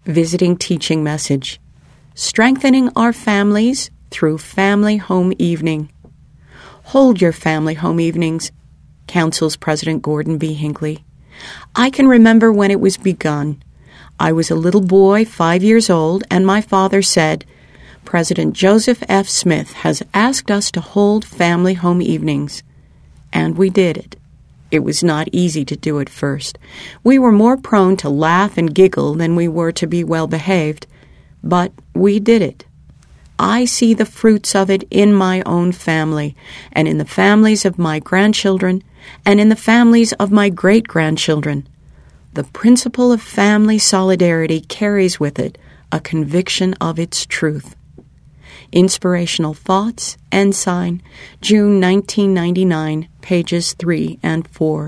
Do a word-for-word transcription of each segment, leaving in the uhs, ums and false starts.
Visiting Teaching Message. Strengthening Our Families Through Family Home Evening. Hold your family home evenings, counsels President Gordon B. Hinckley. I can remember when it was begun. I was a little boy, five years old, and my father said, President Joseph F. Smith has asked us to hold family home evenings. And we did it. It was not easy to do at first. We were more prone to laugh and giggle than we were to be well behaved. But we did it. I see the fruits of it in my own family, and in the families of my grandchildren, and in the families of my great-grandchildren. The principle of family solidarity carries with it a conviction of its truth. Inspirational Thoughts, Ensign, June nineteen ninety-nine, pages three and four.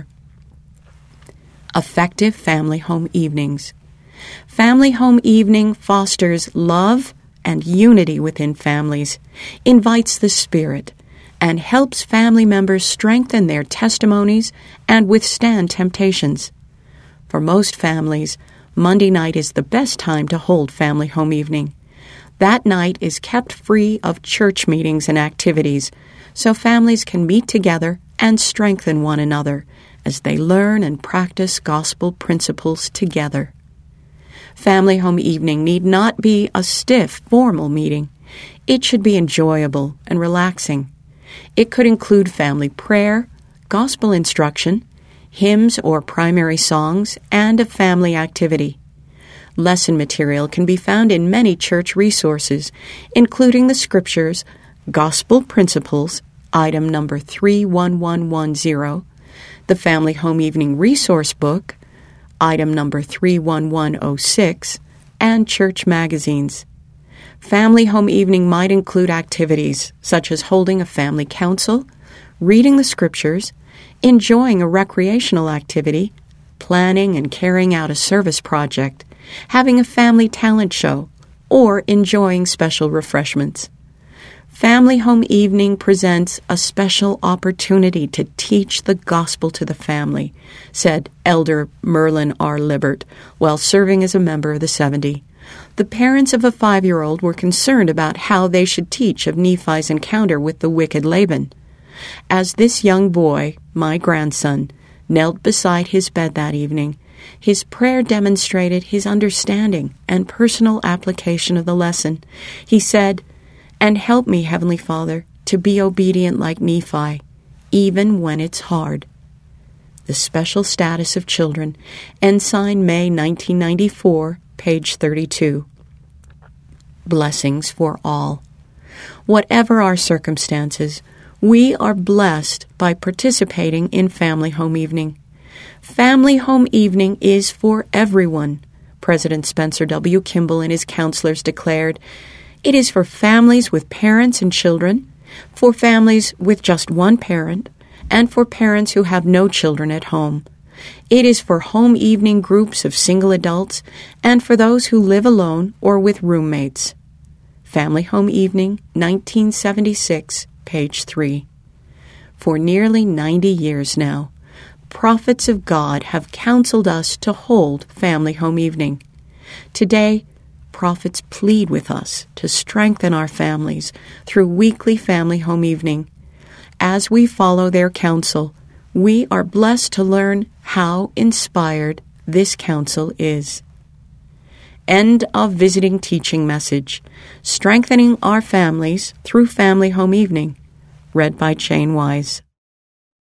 Effective Family Home Evenings. Family Home Evening fosters love and unity within families, invites the Spirit, and helps family members strengthen their testimonies and withstand temptations. For most families, Monday night is the best time to hold Family Home Evening. That night is kept free of church meetings and activities, so families can meet together and strengthen one another as they learn and practice gospel principles together. Family Home Evening need not be a stiff, formal meeting. It should be enjoyable and relaxing. It could include family prayer, gospel instruction, hymns or primary songs, and a family activity. Lesson material can be found in many church resources, including the Scriptures, Gospel Principles, item number three one one one zero, the Family Home Evening Resource Book, item number three one one zero six, and church magazines. Family Home Evening might include activities such as holding a family council, reading the Scriptures, enjoying a recreational activity, planning and carrying out a service project, having a family talent show, or enjoying special refreshments. Family Home Evening presents a special opportunity to teach the gospel to the family, said Elder Merlin R. Libert while serving as a member of the seventy. The parents of a five-year-old were concerned about how they should teach of Nephi's encounter with the wicked Laban. As this young boy, my grandson, knelt beside his bed that evening, his prayer demonstrated his understanding and personal application of the lesson. He said, "And help me, Heavenly Father, to be obedient like Nephi, even when it's hard." The Special Status of Children, Ensign, May nineteen ninety-four, page thirty-two. Blessings for all. Whatever our circumstances, we are blessed by participating in Family Home Evening. Family Home Evening is for everyone, President Spencer W. Kimball and his counselors declared. It is for families with parents and children, for families with just one parent, and for parents who have no children at home. It is for home evening groups of single adults and for those who live alone or with roommates. Family Home Evening, nineteen seventy-six, page three. For nearly ninety years now, prophets of God have counseled us to hold Family Home Evening. Today, prophets plead with us to strengthen our families through weekly Family Home Evening. As we follow their counsel, we are blessed to learn how inspired this counsel is. End of Visiting Teaching Message, Strengthening Our Families Through Family Home Evening, read by Jane Wise.